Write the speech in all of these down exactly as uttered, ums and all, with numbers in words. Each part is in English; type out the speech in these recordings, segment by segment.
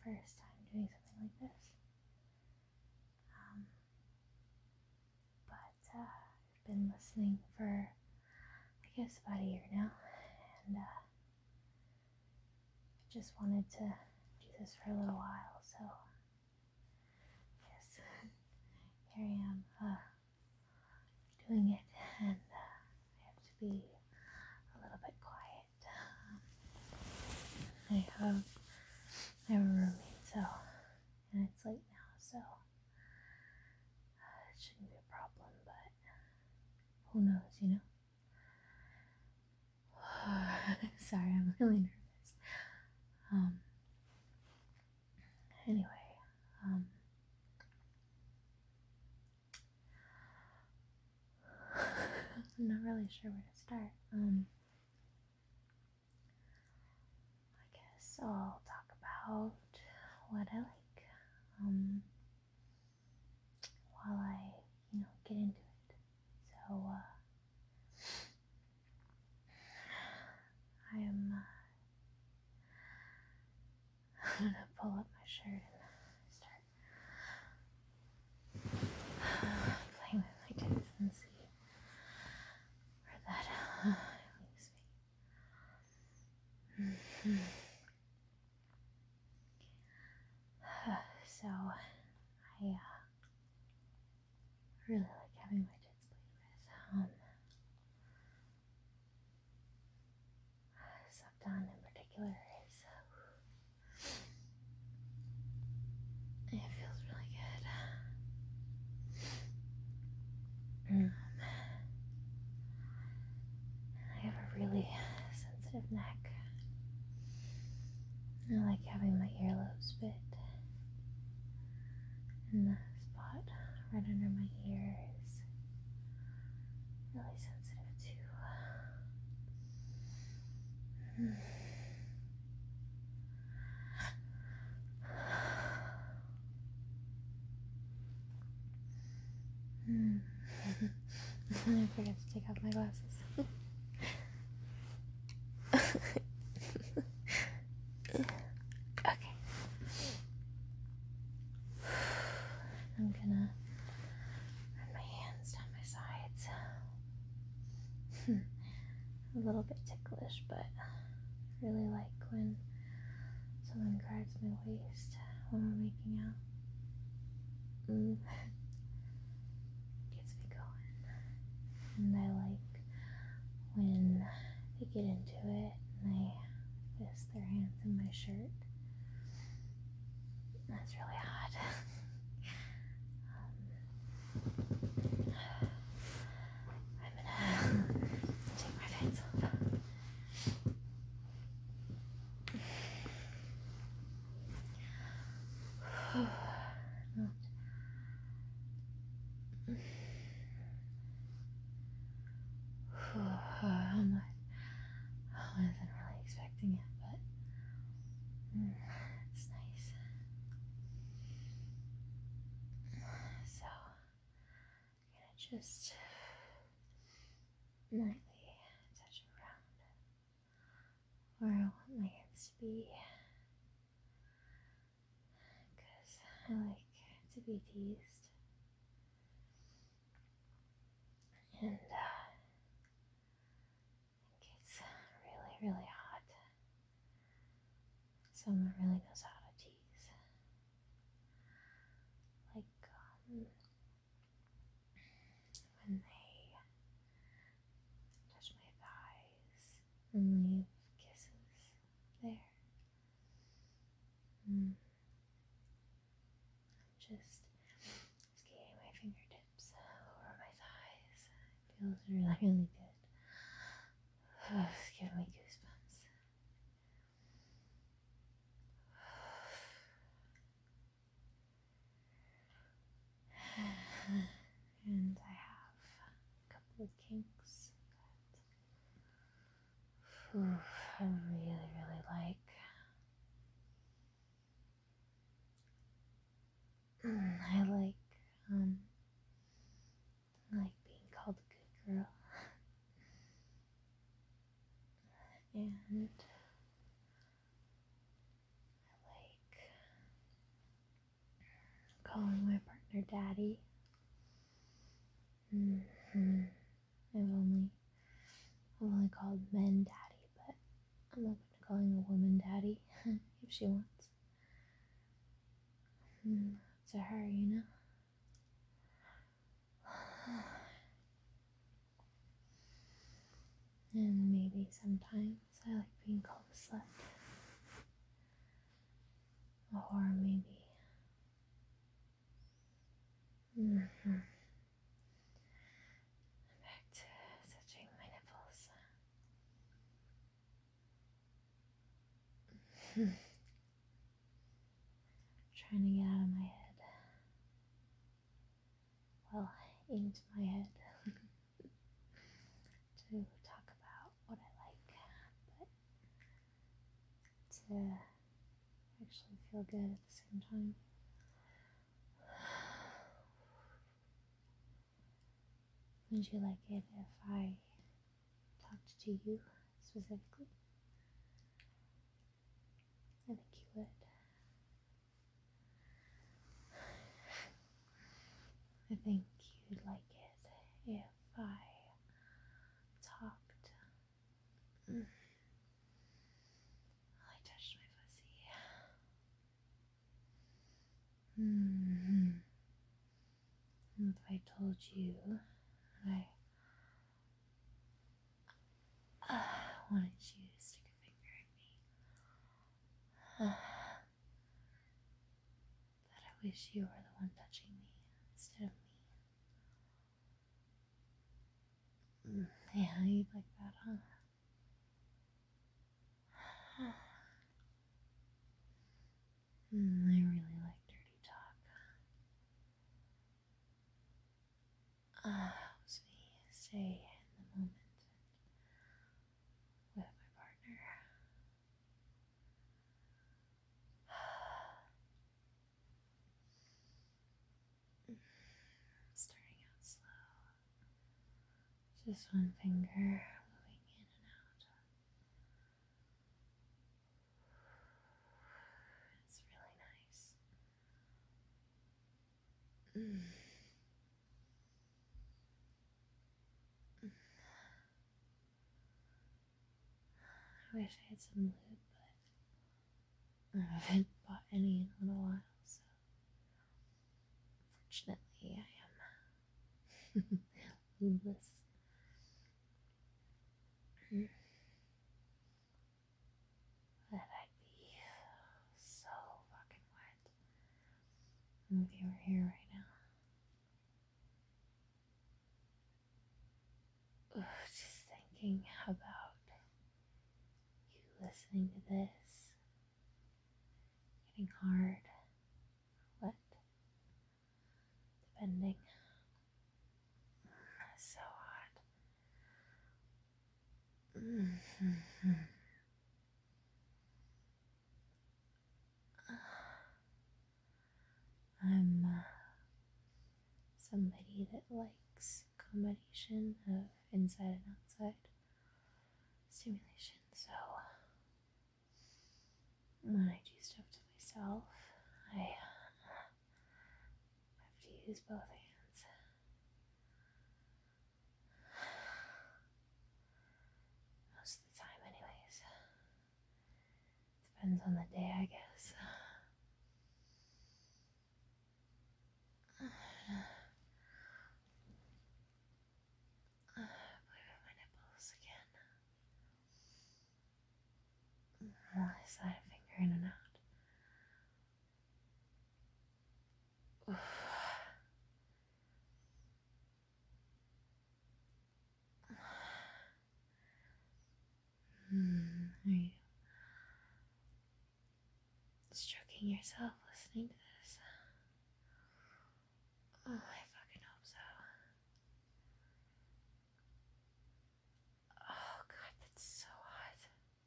first time doing something like this. Um, but uh, I've been listening for, I guess, about a year now, and uh, I just wanted to do this for a little while, so yes, here I am uh, doing it, and uh, I have to be a little bit quiet. Um, I have I have a roommate, so, and it's late now, so uh, it shouldn't be a problem, but who knows, you know? Sorry, I'm really nervous. Um, anyway, um, I'm not really sure where to start. Um, I guess I'll talk about what I like, um, while I, you know, get into it. So, uh, I am, uh, I'm gonna pull up my shirt and start playing with my tits and see where that uh, leaves me. So, I uh, really like having my tits played with. Um, sucked on in particular is, uh, it feels really good. Um, I have a really sensitive neck. I like having my earlobes bit, and the spot right under my ear is really sensitive too. I forgot to take off my glasses. Okay. I'm gonna run my hands down my sides. A little bit ticklish, but I really like when someone grabs my waist when we're making out. Mm. Gets me going. And I like when they get into it and they fist their hands in my shirt. That's really hot. um, I'm gonna take my pants off. Not. I'm not. I wasn't really expecting it, but mm, it's nice. So, I'm gonna just lightly touch around where I want my hands to be, because I like to be teased, and uh, I think it's really, really hot. Someone really knows how to tease. Like um, when they touch my thighs and leave kisses there. Mm. Just skating my fingertips over my thighs. It feels really, really good. Oh, it's giving me goosebumps. And I have a couple of kinks that oof, I really, really like. I like um I like being called a good girl. And I like calling my partner daddy. Mm-hmm. I've only I've only called men daddy, but I'm open to calling a woman daddy if she wants. Mm, to her, you know. And maybe sometimes I like being called a slut. Or maybe. Mm-hmm. Back to touching my nipples. Trying to get out of my head. Well, into my head. To talk about what I like. But to actually feel good at the same time. Would you like it if I talked to you specifically? I think you would. I think you'd like it if I talked. Mm. I touched my pussy. Mm-hmm. If I told you I uh, wanted you to stick a finger in me, uh, that I wish you were the one touching me instead of me. Mm. Yeah, you'd like that, huh? Mm, I really like dirty talk. Uh, helps me stay in the moment with my partner. Starting out slow. Just one finger moving in and out. It's really nice. Mm. I wish I had some lube, but I haven't bought any in a little while, so unfortunately I am lubeless. Mm. But I'd be so fucking wet if you were here right now. Ugh, just thinking about you listening to this, getting hard, wet, depending. It's so hot. Mm-hmm. I'm uh, somebody that likes combination of inside and outside stimulation, so when I do stuff to myself, I uh, have to use both hands. Most of the time, anyways. Depends on the day, I guess. Play with my nipples again. I slide a finger in and out. Oof. Mm, are you stroking yourself listening to this? Oh, I fucking hope so. Oh god, that's so hot.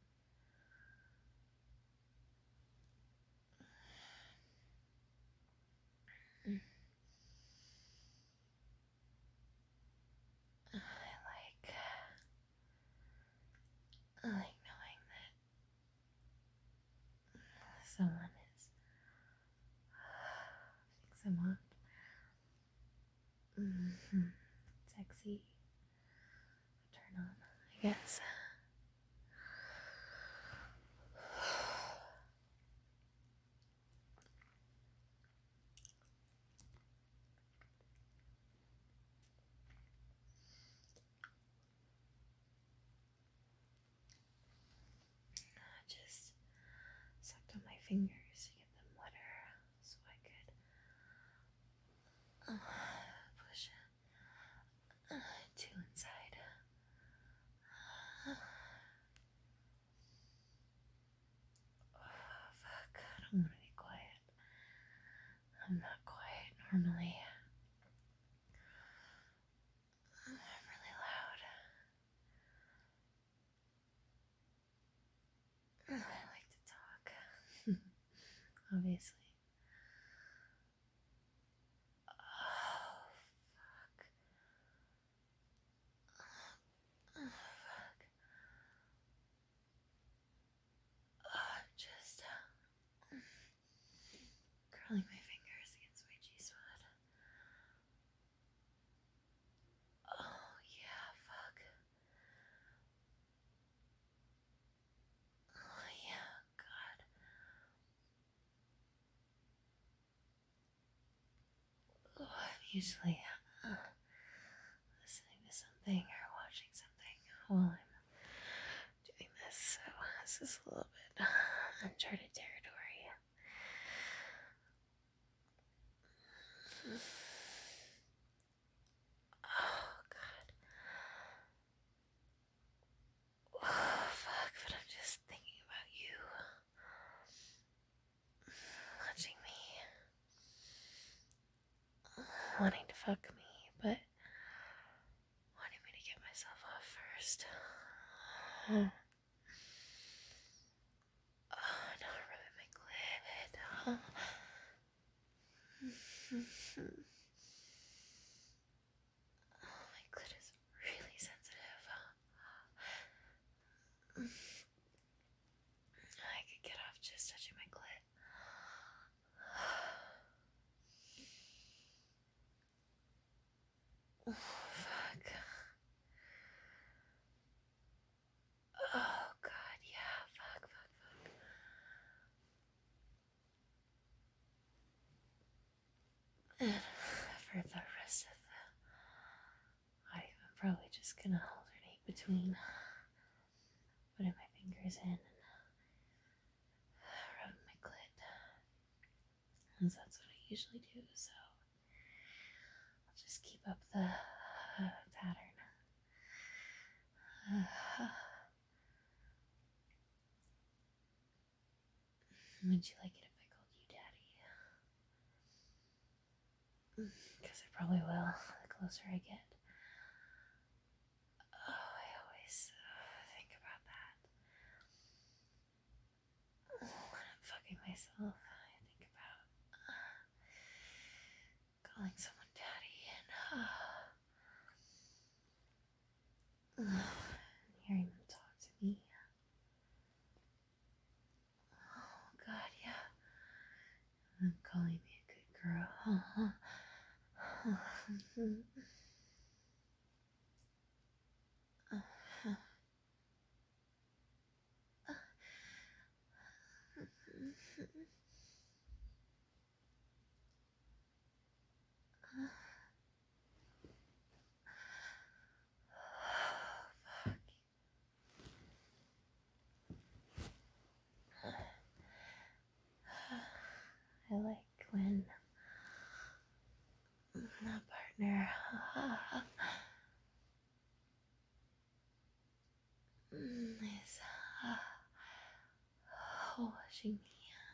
Mm. I like, I like knowing that someone is him up. Mm-hmm. Sexy. Turn on, I guess. Just sucked on my fingers to get them wetter so I could uh, push uh, two inside. Uh, oh, fuck. I don't want to be quiet. I'm not quiet normally. I'm really loud. I like to talk. Obviously. Oh, fuck. Oh, fuck. Oh, I'm just uh, curling my fingers against my G-spot. Oh, yeah, fuck. Oh, yeah, God. Oh, I'm usually uh, listening to something or watching something while I'm doing this, so this is a little bit uncharted territory. Oh, God. Oh, fuck, but I'm just thinking about you. Watching me. Wanting to fuck me, but wanting me to get myself off first. Oh, now I'm rubbing my clit. Oh. Oh, my clit is really sensitive. I could get off just touching my clit. Oh, fuck. Oh, God, yeah, fuck, fuck, fuck. And for the rest of the audio, I'm probably just gonna alternate between putting my fingers in and rubbing my clit. Because that's what I usually do, so I'll just keep up the uh, pattern. Uh, would you like it if I called you Daddy? Because I probably will, the closer I get. Oh, I always uh, think about that. When I'm fucking myself, I think about uh, calling someone Daddy and uh, uh, hearing them talk to me. Oh, God, yeah. And them calling me a good girl. Uh-huh. I like when my partner is watching me.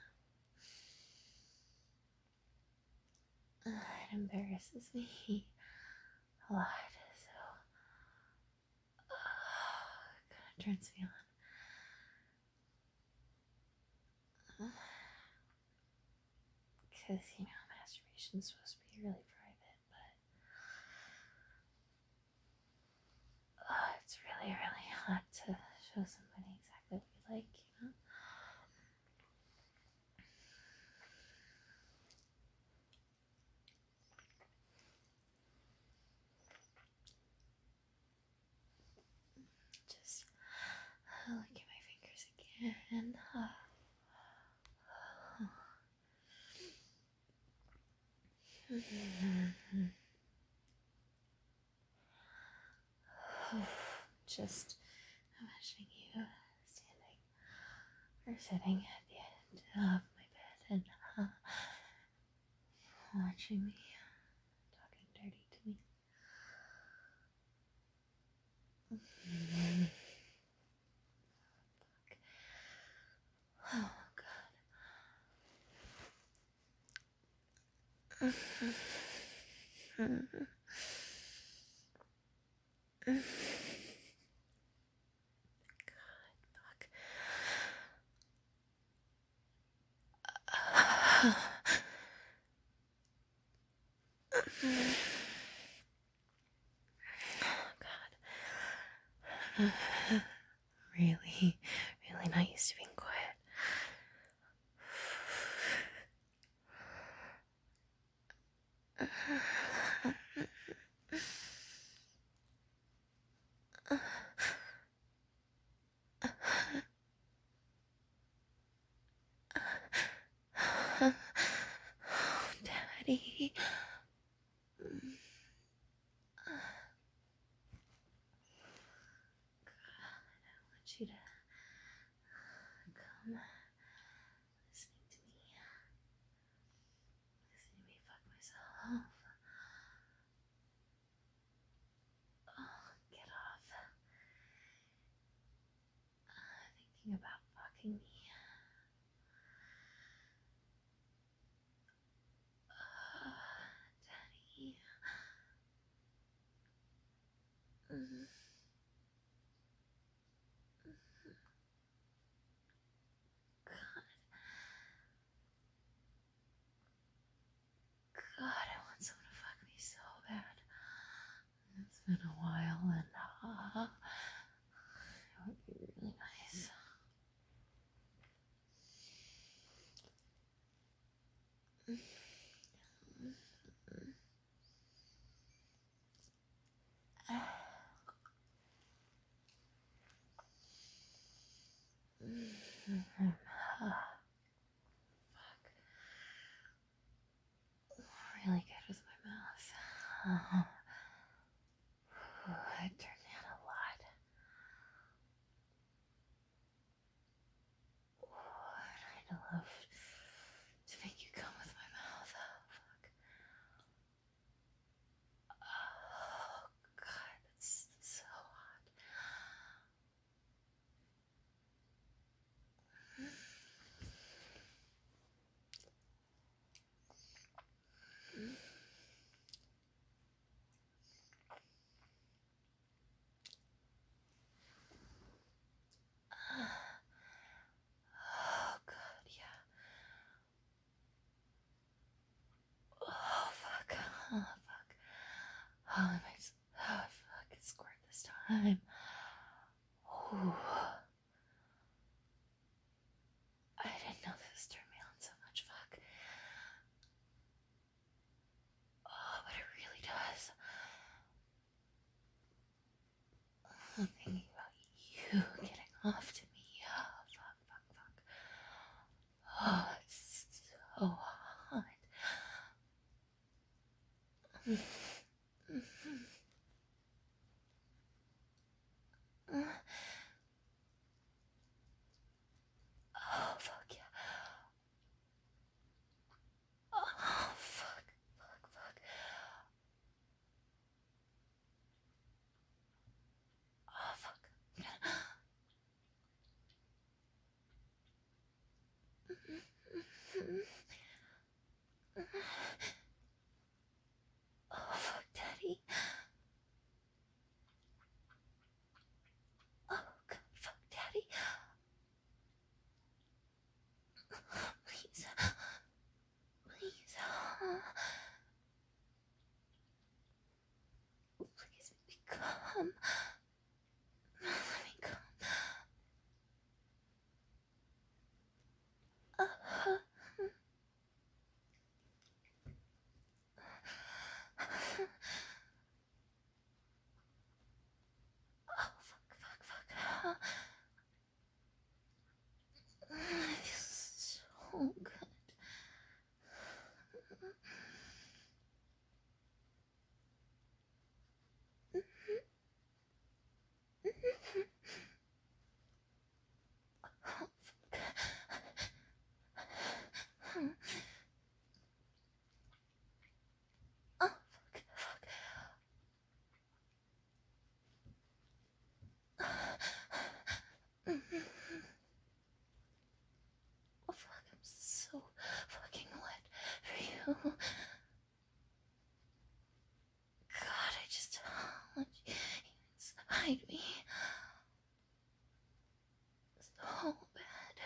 Uh, it embarrasses me a lot, so uh, it kind of turns me on. Because, you know, masturbation's supposed to be really private, but uh, it's really, really hot to show somebody exactly what you like, you know? And uh, just imagining you standing or sitting at the end of my bed and uh, watching me, talking dirty to me. Oh God. Fuck. God. Really, really not used to being quiet. Daddy. I want you to come listening to me. Listening to me fuck myself. Oh, get off. Uh, thinking about fucking me. Uh, Daddy. Mm. God, I want someone to fuck me so bad. It's been a while, and uh, it would be really nice. Fuck. Really good with my mouth. Uh, I turned down a lot. Oh, I'd love to make you come with my mouth. Fuck. Oh, God, that's so hot. Oh, God, yeah. Oh, fuck. Oh, fuck. Oh, I might. Oh, fuck. It squirt this time. Oh. I didn't know this turned me on so much. Fuck. Oh, but it really does. I'm thinking about you getting off to me. Oh, fuck, fuck, fuck. Oh, it's so hot. Oh, fuck yeah. Oh, fuck, fuck, fuck. Oh, fuck. Oh, fuck, Daddy. Oh, God, fuck, Daddy. Please. Please. Please make me come. Let me come. Uh-huh. Oh, fuck, fuck, fuck. so fucking wet for you. God, I just want you inside me so bad.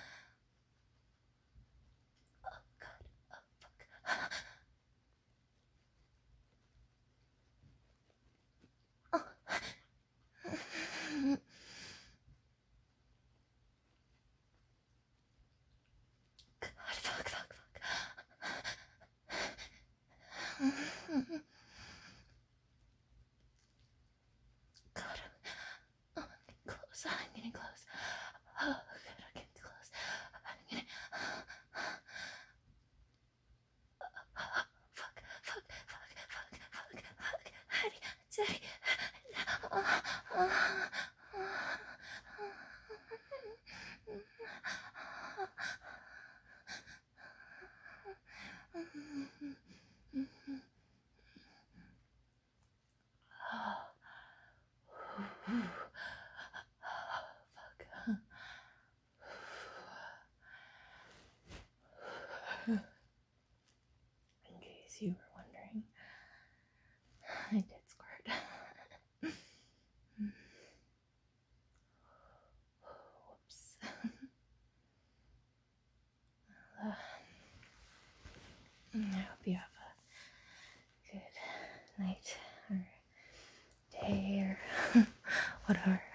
Oh God, oh fuck. Oh. God, fuck, fuck, fuck. God, oh, I'm getting close. I'm getting close. Oh, God, I'm getting close. I'm getting. Fuck, fuck, fuck, fuck, fuck, fuck. Daddy, Daddy. In case you were wondering, I did squirt. Whoops. Uh, I hope you have a good night or day or whatever.